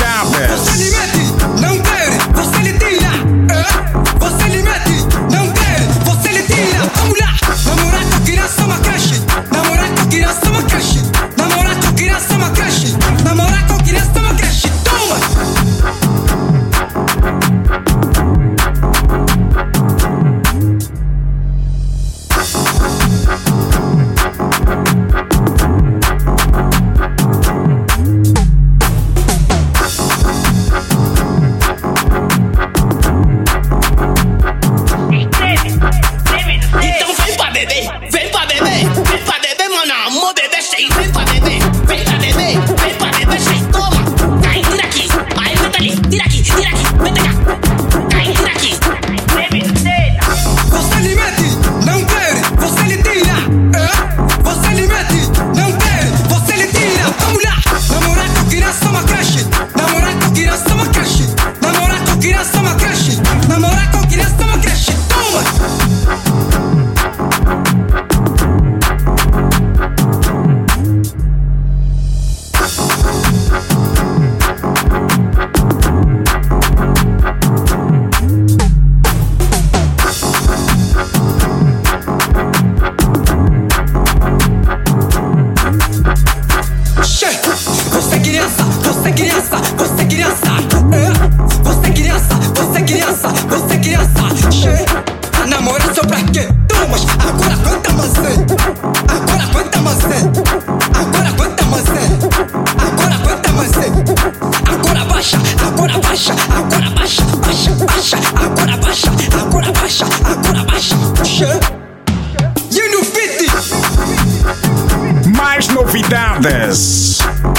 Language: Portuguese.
novidades. Você lhe mete, não quer, você lhe tira. Você lhe mete, não quer, você lhe tira. Vamos lá, namorar com criança é uma creche. Namorar com criança é uma creche. Namorar com criança é uma creche. Namorar com criança é uma creche. Toma! Então vem pra beber, vem pra beber, vem pra beber, mano, amor, bebê cheio, vem pra beber, vem pra beber, vem pra beber cheio, toma, aí tira aqui, aí meta ali, tira aqui, meta cá, aí tira aqui, Você lhe mete, não quer, você lhe tira. Você lhe mete, não quer, você lhe tira. Vamos lá, namorar com criança é uma creche. Namorar com criança é uma creche. Namorar com criança é uma creche. Namorar com criança é uma creche. Toma! Você criança, você criança, você criança. Você criança, você criança, você criança. A namorar só pra quê? Tomas, agora aguenta maçã. Agora aguenta maçã. Agora aguenta maçã. Agora aguenta maçã. Agora baixa, agora baixa, agora baixa, baixa, baixa. Agora baixa, agora baixa, agora baixa. E no beat. Mais novidades.